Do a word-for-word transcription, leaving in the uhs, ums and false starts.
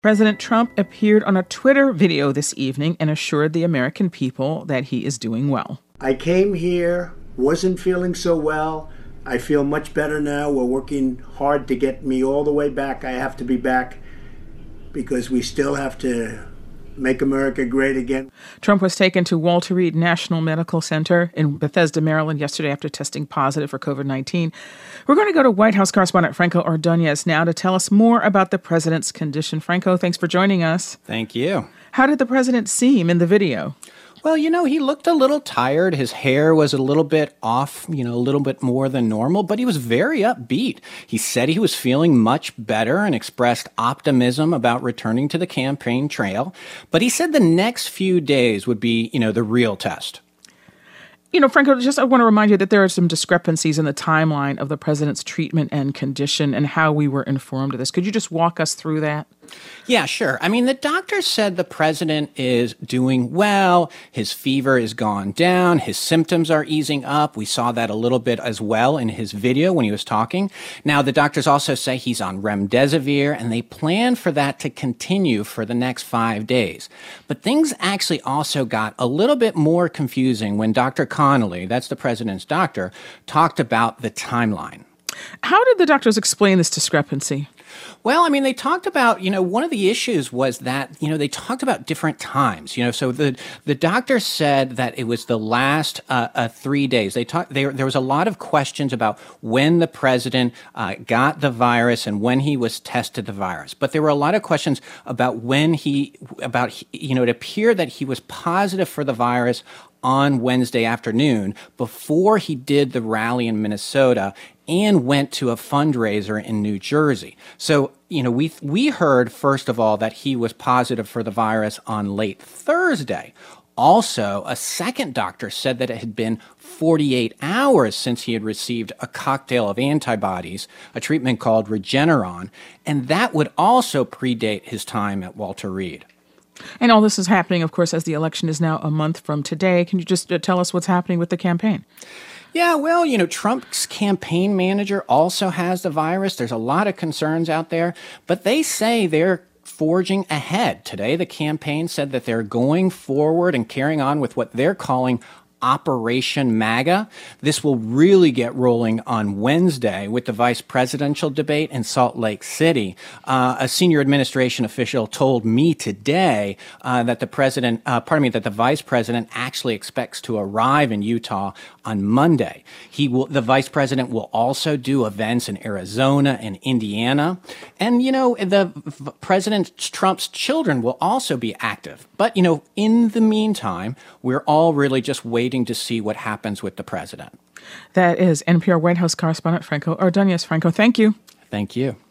President Trump appeared on a Twitter video this evening and assured the American people that he is doing well. I came here, wasn't feeling so well. I feel much better now. We're working hard to get me all the way back. I have to be back because we still have to make America great again. Trump was taken to Walter Reed National Medical Center in Bethesda, Maryland yesterday after testing positive for covid nineteen. We're going to go to White House correspondent Franco Ordonez now to tell us more about the president's condition. Franco, thanks for joining us. Thank you. How did the president seem in the video? Well, you know, he looked a little tired. His hair was a little bit off, you know, a little bit more than normal, but he was very upbeat. He said he was feeling much better and expressed optimism about returning to the campaign trail. But he said the next few days would be, you know, the real test. You know, Franco, just I want to remind you that there are some discrepancies in the timeline of the president's treatment and condition and how we were informed of this. Could you just walk us through that? Yeah, sure. I mean, the doctor said the president is doing well. His fever is gone down. His symptoms are easing up. We saw that a little bit as well in his video when he was talking. Now, the doctors also say he's on remdesivir, and they plan for that to continue for the next five days. But things actually also got a little bit more confusing when Doctor Connolly, that's the president's doctor, talked about the timeline. How did the doctors explain this discrepancy? Well, I mean, they talked about, you know, one of the issues was that, you know, they talked about different times, you know, so the the doctor said that it was the last uh, uh, three days. They talked, there, there was a lot of questions about when the president uh, got the virus and when he was tested the virus. But there were a lot of questions about when he, about, you know, it appeared that he was positive for the virus on Wednesday afternoon before he did the rally in Minnesota and went to a fundraiser in New Jersey. So, you know, we we heard, first of all, that he was positive for the virus on late Thursday. Also, a second doctor said that it had been forty-eight hours since he had received a cocktail of antibodies, a treatment called Regeneron, and that would also predate his time at Walter Reed. And all this is happening, of course, as the election is now a month from today. Can you just uh, tell us what's happening with the campaign? Yeah, well, you know, Trump's campaign manager also has the virus. There's a lot of concerns out there, but they say they're forging ahead. Today, the campaign said that they're going forward and carrying on with what they're calling Operation MAGA. This will really get rolling on Wednesday with the vice presidential debate in Salt Lake City. Uh, a senior administration official told me today uh, that the president, uh, pardon me, that the vice president actually expects to arrive in Utah on Monday. He will, the vice president will also do events in Arizona and Indiana. And, you know, the v- President Trump's children will also be active. But, you know, in the meantime, we're all really just waiting to see what happens with the president. That is N P R White House correspondent Franco Ordonez. Franco, thank you. Thank you.